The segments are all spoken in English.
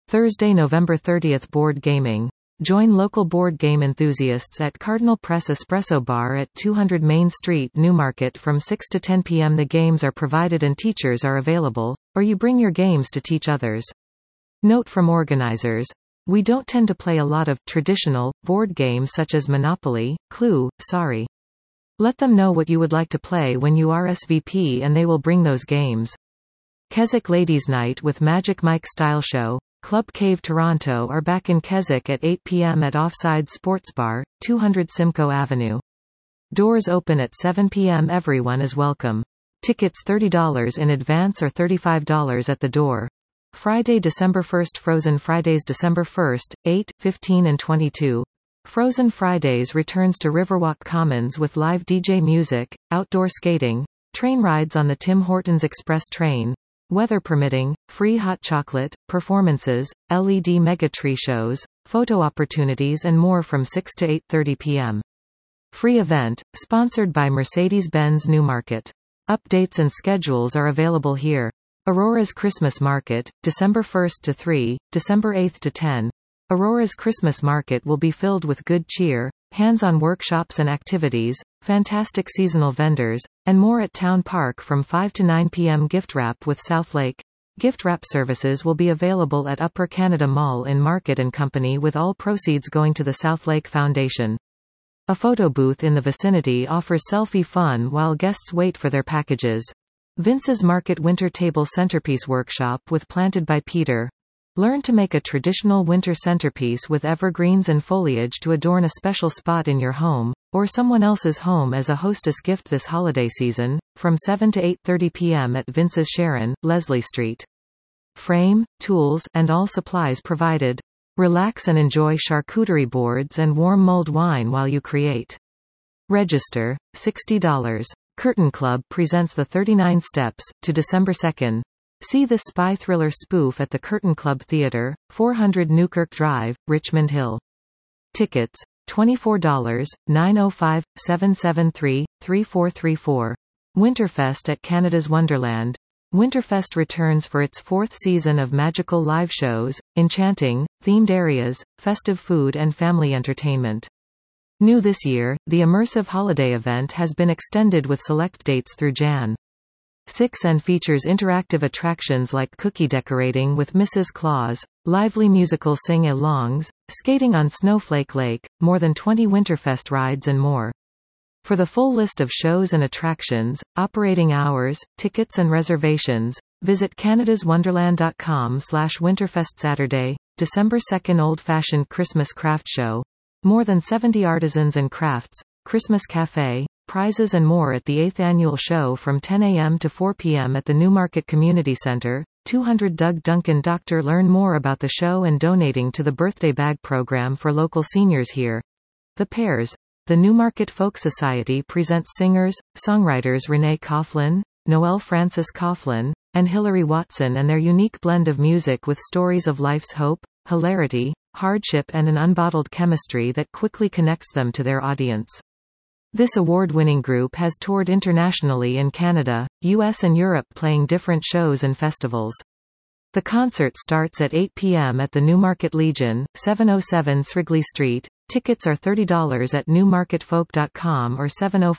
Thursday, November 30th. Board gaming. Join local board game enthusiasts at Cardinal Press Espresso Bar at 200 Main Street, Newmarket from 6 to 10 p.m. The games are provided and teachers are available, or you bring your games to teach others. Note from organizers. We don't tend to play a lot of traditional board games such as Monopoly, Clue, sorry. Let them know what you would like to play when you RSVP and they will bring those games. Keswick Ladies Night with Magic Mike Style Show. Club Cave Toronto are back in Keswick at 8 p.m. at Offside Sports Bar, 200 Simcoe Avenue. Doors open at 7 p.m. Everyone is welcome. Tickets $30 in advance or $35 at the door. Friday, December 1st. Frozen Fridays, December 1st, 8, 15 and 22. Frozen Fridays returns to Riverwalk Commons with live DJ music, outdoor skating, train rides on the Tim Hortons Express train, weather permitting, free hot chocolate, performances, LED mega-tree shows, photo opportunities and more from 6 to 8:30 p.m. Free event, sponsored by Mercedes-Benz Newmarket. Updates and schedules are available here. Aurora's Christmas Market, December 1st to 3, December 8th to 10. Aurora's Christmas Market will be filled with good cheer, hands-on workshops and activities, fantastic seasonal vendors, and more at Town Park from 5 to 9 p.m. Gift wrap with Southlake. Gift wrap services will be available at Upper Canada Mall in Market and Company with all proceeds going to the Southlake Foundation. A photo booth in the vicinity offers selfie fun while guests wait for their packages. Vince's Market Winter Table Centerpiece Workshop with Planted by Peter. Learn to make a traditional winter centerpiece with evergreens and foliage to adorn a special spot in your home, or someone else's home as a hostess gift this holiday season, from 7 to 8:30 p.m. at Vince's Sharon, Leslie Street. Frame, tools, and all supplies provided. Relax and enjoy charcuterie boards and warm mulled wine while you create. Register, $60. Curtain Club presents The 39 Steps, to December 2nd. See this spy thriller spoof at the Curtain Club Theatre, 400 Newkirk Drive, Richmond Hill. Tickets, $24, 905-773-3434. Winterfest at Canada's Wonderland. Winterfest returns for its fourth season of magical live shows, enchanting, themed areas, festive food and family entertainment. New this year, the immersive holiday event has been extended with select dates through Jan. 6 and features interactive attractions like cookie decorating with Mrs. Claus, lively musical sing-alongs, skating on Snowflake Lake, more than 20 Winterfest rides and more. For the full list of shows and attractions, operating hours, tickets and reservations, visit canadaswonderland.com/winterfest. Saturday, December 2nd. Old-fashioned Christmas craft show. More than 70 artisans and crafts, Christmas cafe, prizes and more at the 8th annual show from 10 a.m. to 4 p.m. at the Newmarket Community Centre, 200 Doug Duncan. Doctor, learn more about the show and donating to the birthday bag program for local seniors here. The Pairs. The Newmarket Folk Society presents singers, songwriters Renee Coughlin, Noelle Francis Coughlin, and Hilary Watson and their unique blend of music with stories of life's hope, hilarity, hardship and an unbottled chemistry that quickly connects them to their audience. This award-winning group has toured internationally in Canada, US and Europe playing different shows and festivals. The concert starts at 8 p.m. at the Newmarket Legion, 707 Srigley Street. Tickets are $30 at newmarketfolk.com or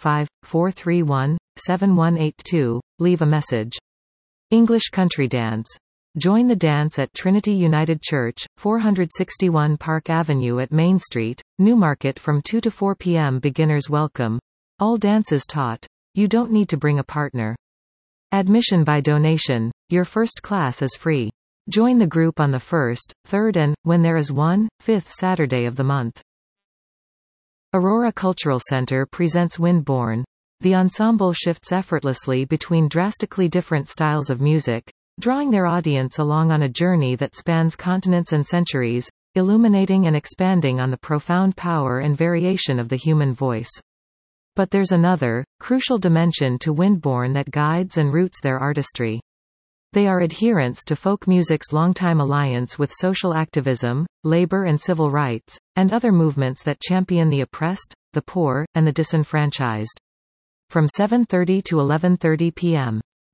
705-431-7182. Leave a message. English Country Dance. Join the dance at Trinity United Church, 461 Park Avenue at Main Street, Newmarket from 2 to 4 p.m. Beginners welcome. All dances taught. You don't need to bring a partner. Admission by donation. Your first class is free. Join the group on the 1st, 3rd and, when there is one, 5th Saturday of the month. Aurora Cultural Centre presents Windborne. The ensemble shifts effortlessly between drastically different styles of music, drawing their audience along on a journey that spans continents and centuries, illuminating and expanding on the profound power and variation of the human voice. But there's another, crucial dimension to Windborne that guides and roots their artistry. They are adherents to folk music's longtime alliance with social activism, labor and civil rights, and other movements that champion the oppressed, the poor, and the disenfranchised. From 7:30 to 11:30 p.m.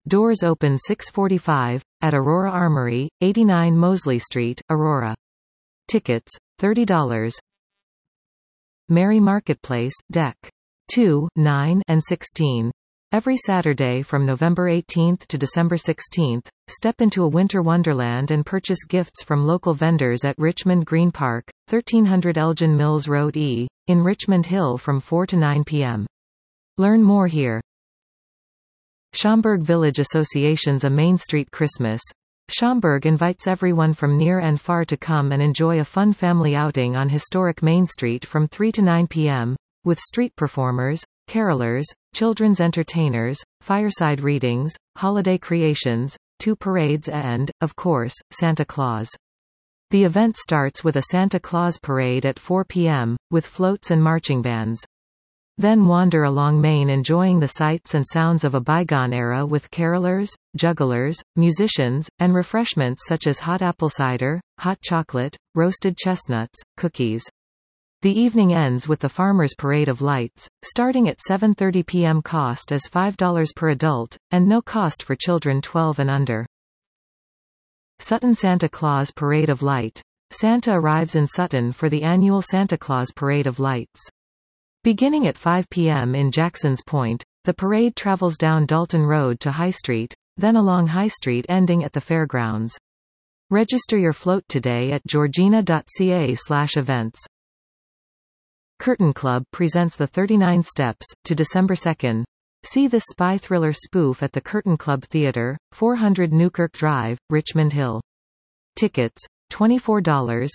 Doors open 6:45, at Aurora Armory, 89 Mosley Street, Aurora. Tickets, $30. Mary Marketplace, Deck 2, 9, and 16. Every Saturday from November 18 to December 16, step into a winter wonderland and purchase gifts from local vendors at Richmond Green Park, 1300 Elgin Mills Road E, in Richmond Hill from 4 to 9 p.m. Learn more here. Schaumburg Village Association's A Main Street Christmas. Schaumburg invites everyone from near and far to come and enjoy a fun family outing on historic Main Street from 3 to 9 p.m., with street performers, carolers, children's entertainers, fireside readings, holiday creations, 2 parades and, of course, Santa Claus. The event starts with a Santa Claus parade at 4 p.m., with floats and marching bands. Then wander along Main enjoying the sights and sounds of a bygone era with carolers, jugglers, musicians, and refreshments such as hot apple cider, hot chocolate, roasted chestnuts, cookies. The evening ends with the Farmers' Parade of Lights, starting at 7:30 p.m. Cost is $5 per adult, and no cost for children 12 and under. Sutton Santa Claus Parade of Light. Santa arrives in Sutton for the annual Santa Claus Parade of Lights. Beginning at 5 p.m. in Jackson's Point, the parade travels down Dalton Road to High Street, then along High Street ending at the fairgrounds. Register your float today at georgina.ca/events. Curtain Club presents The 39 Steps, to December 2nd. See this spy thriller spoof at the Curtain Club Theatre, 400 Newkirk Drive, Richmond Hill. Tickets, $24,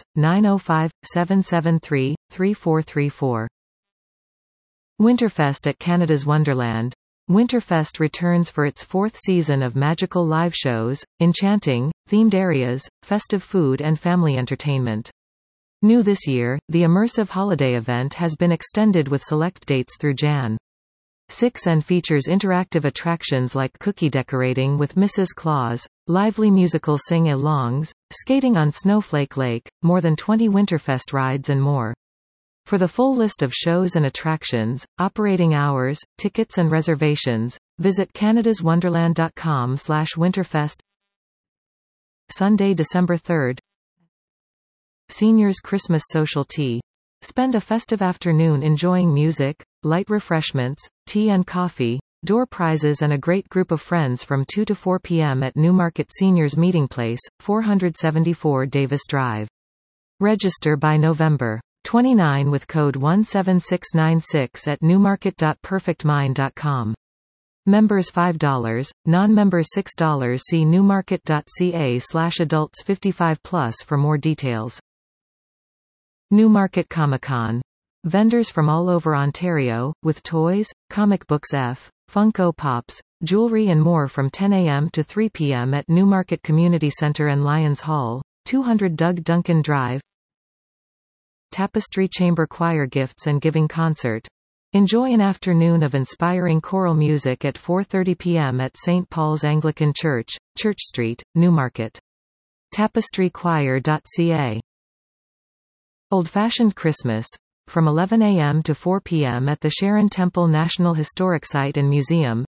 905-773-3434. Winterfest at Canada's Wonderland. Winterfest returns for its 4th season of magical live shows, enchanting, themed areas, festive food and family entertainment. New this year, the immersive holiday event has been extended with select dates through Jan. 6 and features interactive attractions like cookie decorating with Mrs. Claus, lively musical sing-alongs, skating on Snowflake Lake, more than 20 Winterfest rides and more. For the full list of shows and attractions, operating hours, tickets and reservations, visit canadaswonderland.com/winterfest. Sunday, December 3rd. Seniors Christmas Social Tea. Spend a festive afternoon enjoying music, light refreshments, tea and coffee, door prizes and a great group of friends from 2 to 4 p.m. at Newmarket Seniors Meeting Place, 474 Davis Drive. Register by November 29 with code 17696 at newmarket.perfectmind.com. Members $5, non-members $6. See newmarket.ca/adults 55+ for more details. Newmarket Comic-Con. Vendors from all over Ontario, with toys, comic books, Funko Pops, jewelry and more from 10 a.m. to 3 p.m. at Newmarket Community Centre and Lions Hall, 200 Doug Duncan Drive. Tapestry Chamber Choir Gifts and Giving Concert. Enjoy an afternoon of inspiring choral music at 4:30 p.m. at St. Paul's Anglican Church, Church Street, Newmarket. Tapestrychoir.ca. Old-Fashioned Christmas. From 11 a.m. to 4 p.m. at the Sharon Temple National Historic Site and Museum,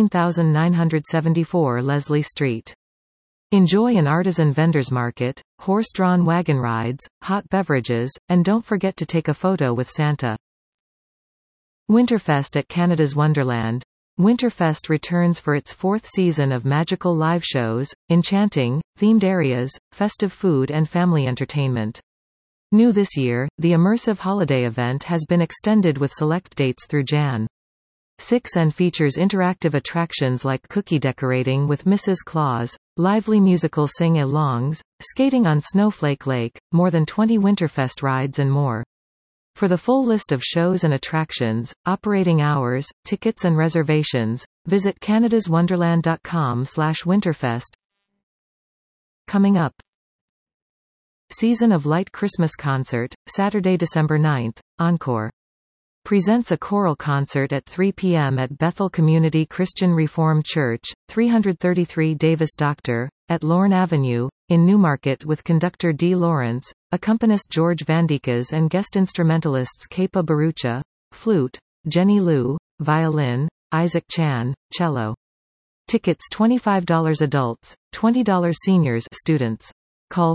18,974 Leslie Street. Enjoy an artisan vendors market, horse-drawn wagon rides, hot beverages, and don't forget to take a photo with Santa. Winterfest at Canada's Wonderland. Winterfest returns for its 4th season of magical live shows, enchanting, themed areas, festive food and family entertainment. New this year, the immersive holiday event has been extended with select dates through Jan. 6 and features interactive attractions like cookie decorating with Mrs. Claus, lively musical sing-alongs, skating on Snowflake Lake, more than 20 Winterfest rides and more. For the full list of shows and attractions, operating hours, tickets and reservations, visit canadaswonderland.com/winterfest. Coming up. Season of Light Christmas Concert, Saturday, December 9th, Encore. Presents a choral concert at 3 p.m. at Bethel Community Christian Reformed Church, 333 Davis Doctor, at Lorne Avenue, in Newmarket with conductor D. Lawrence, accompanist George Vandikas and guest instrumentalists Kepa Barucha, flute, Jenny Liu, violin, Isaac Chan, cello. Tickets $25 adults, $20 seniors students. Call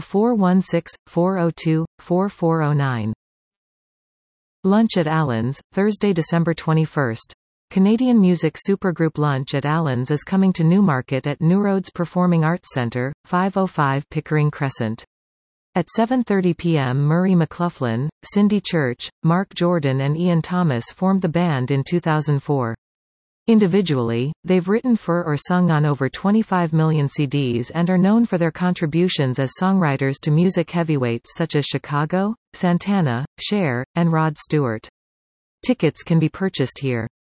416-402-4409. Lunch at Allen's, Thursday, December 21. Canadian music supergroup Lunch at Allen's is coming to Newmarket at New Roads Performing Arts Centre, 505 Pickering Crescent. At 7:30 p.m. Murray McLaughlin, Cindy Church, Mark Jordan and Ian Thomas formed the band in 2004. Individually, they've written for or sung on over 25 million CDs and are known for their contributions as songwriters to music heavyweights such as Chicago, Santana, Cher, and Rod Stewart. Tickets can be purchased here.